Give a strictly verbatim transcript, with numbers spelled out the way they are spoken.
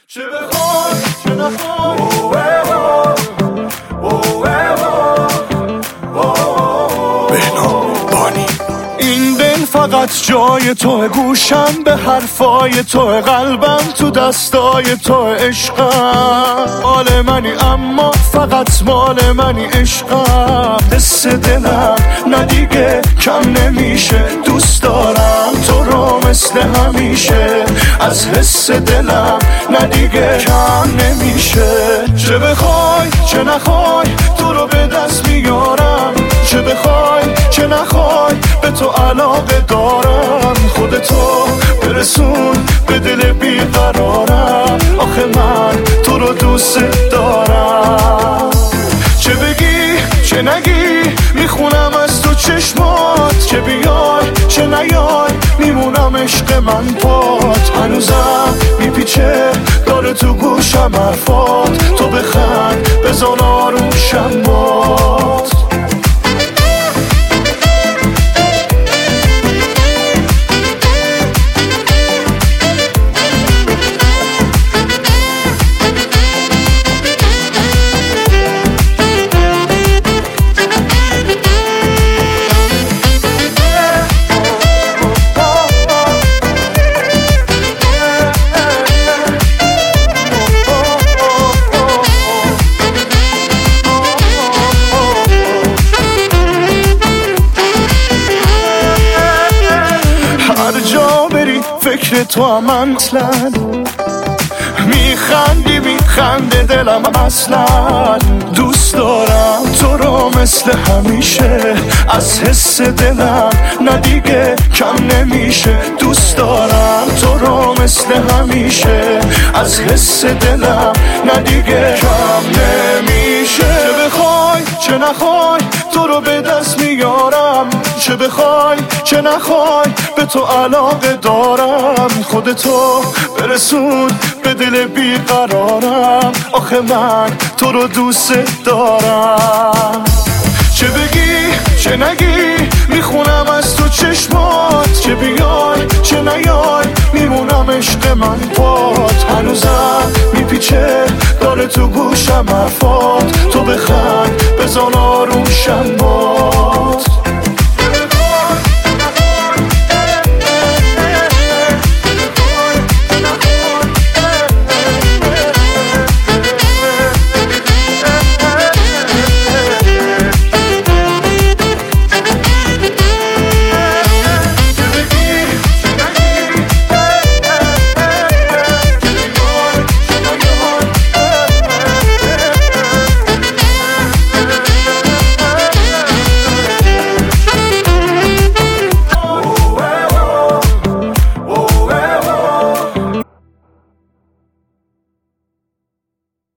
چه بخوای چه نخوای این دل فقط جای توه، گوشم به حرفای توه، قلبم تو دستای توه، عشقم مال منی اما فقط مال منی، عشقم حس دلم نه دیگه کم نمیشه، دوست دارم تو رو مثل همیشه، از حس دلم نه دیگه کم نمیشه. چه بخوای چه نخوای تو رو به دست میارم، چه بخوای چه نخوای به تو علاقه دارم، خودتو برسون به دل بیقرارم، آخه من تو رو دوست دارم. چه بگی چه نگی میخونم از تو چشمات، چه بیای چه نیای میمونم عشق من پات، هنوزم میپیچه داره تو گوشم حرفات، تو بخند بزن آروم شم بات. فکر تو هم من اصلا میخندی میخنده دلم اصلا، دوست دارم تو رو مثل همیشه، از حس دلم نه دیگه کم نمیشه، دوست دارم تو رو مثل همیشه، از حس دلم نه دیگه کم نمیشه. چه بخوای چه نخوای تو رو به دست میارم، چه بخوای چه نخوای به تو علاقه دارم، خودتو برسون به دل بیقرارم، آخه من تو رو دوست دارم. چه بگی چه نگی میخونم از تو چشمات، چه بیای چه نیای میمونم عشق من پات، هنوزم میپیچه داره تو گوشم حرفات، تو بخند بزن آروم شم بات.